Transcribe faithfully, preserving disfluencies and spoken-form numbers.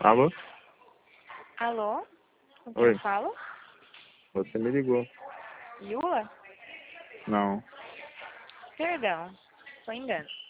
Alô? Alô? Com quem Oi, eu falo? você me ligou. Yula? Não. Perdão, foi engano.